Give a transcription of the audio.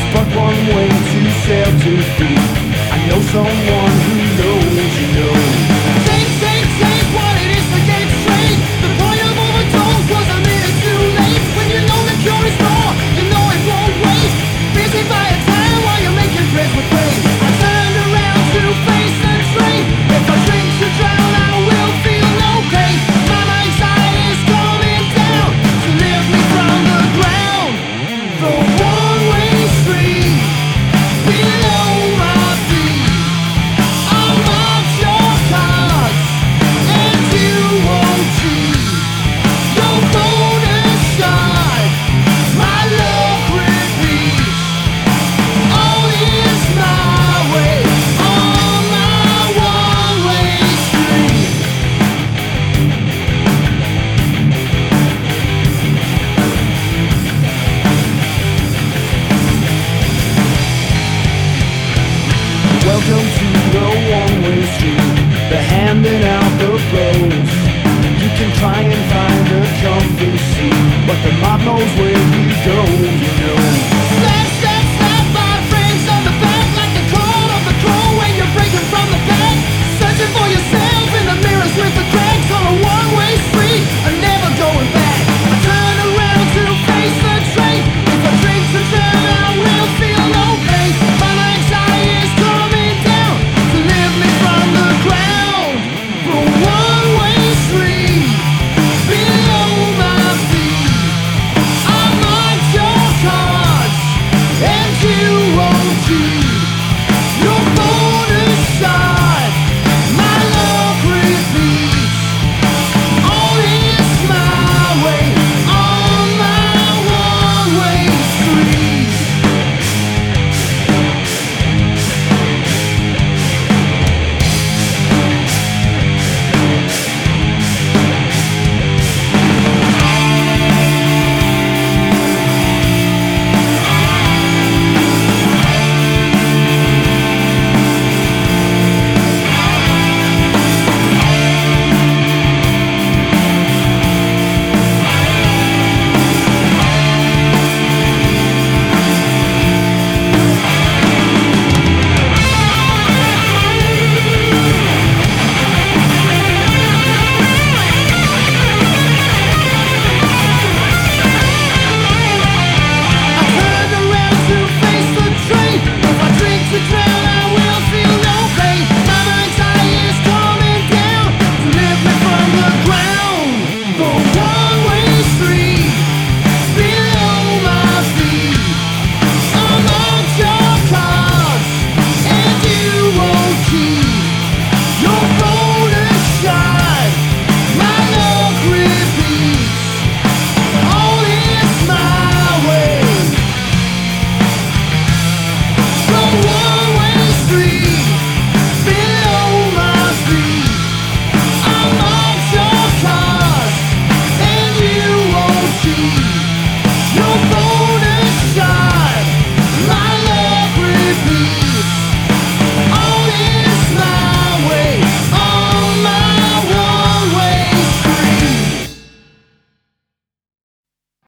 but one way to sail to free. I know someone who knows you know. Take what it is to get straight. The point of overdose was a minute too late. When you know the cure is raw, you know it won't wait. Busy by a time while you're making friends with pain. I turned around to face the train. If I drink to drown, I will feel no pain. My anxiety is coming down to lift me from the ground. The one-way street below my feet. I'll mark your cards and you won't cheat. Your bonus shot, my luck repeats. All is my way on my one-way street. Welcome to the one-way street. They're handing out the blows. You can try and find a comfy seat, but the mob knows where